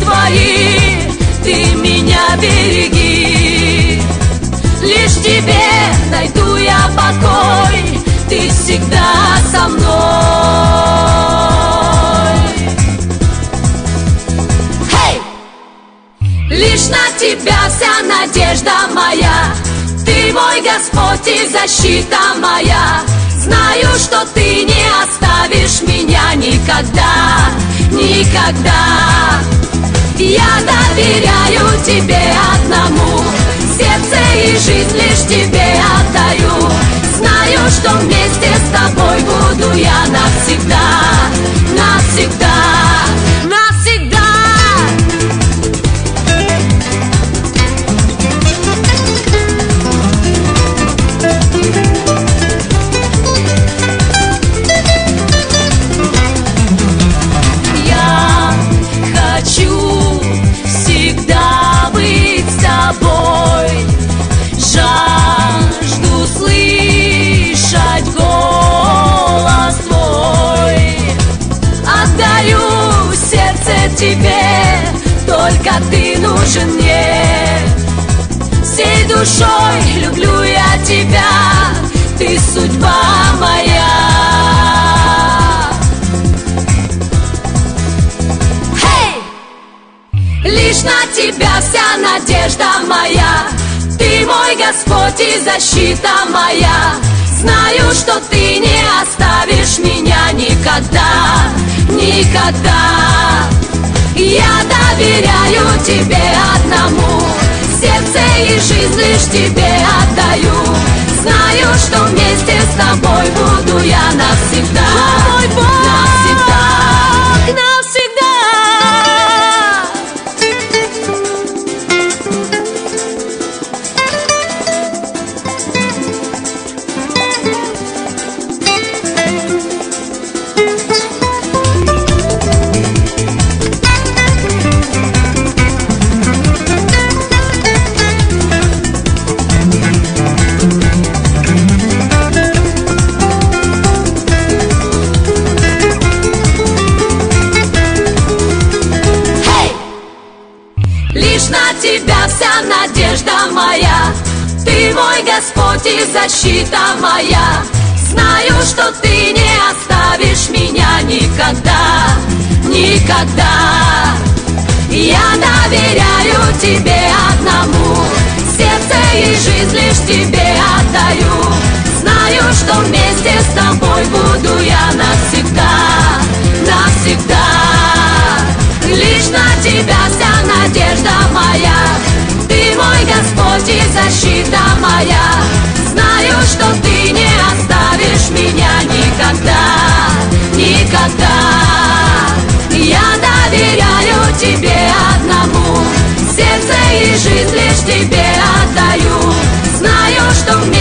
твои, ты меня береги. Лишь в тебе найду я покой, ты всегда со мной. Hey! Лишь на тебя вся надежда моя, ты мой Господь и защита моя. Знаю, что ты не оставишь меня никогда, никогда. Я доверяю тебе одному, сердце и жизнь лишь тебе отдаю. Знаю, что вместе с тобой буду я навсегда, навсегда, навсегда. Я хочу всегда быть с тобой, жажду слышать голос твой. Отдаю сердце тебе, только ты нужен мне. Всей душой люблю я тебя, ты судьба моя. Лишь на тебя вся надежда моя, ты мой Господь и защита моя. Знаю, что ты не оставишь меня никогда, никогда. Я доверяю тебе одному, сердце и жизнь лишь тебе отдаю. Знаю, что вместе с тобой буду я навсегда, мой Бог, навсегда, навсегда. Вся надежда моя, ты мой Господь и защита моя. Знаю, что ты не оставишь меня никогда, никогда. Я доверяю тебе одному, сердце и жизнь лишь тебе отдаю. Знаю, что вместе с тобой буду я навсегда, навсегда. Лишь на тебя вся надежда моя, ты мой Господь и защита моя. Знаю, что ты не оставишь меня никогда, никогда. Я доверяю тебе одному, сердце и жизнь лишь тебе отдаю. Знаю, что вместе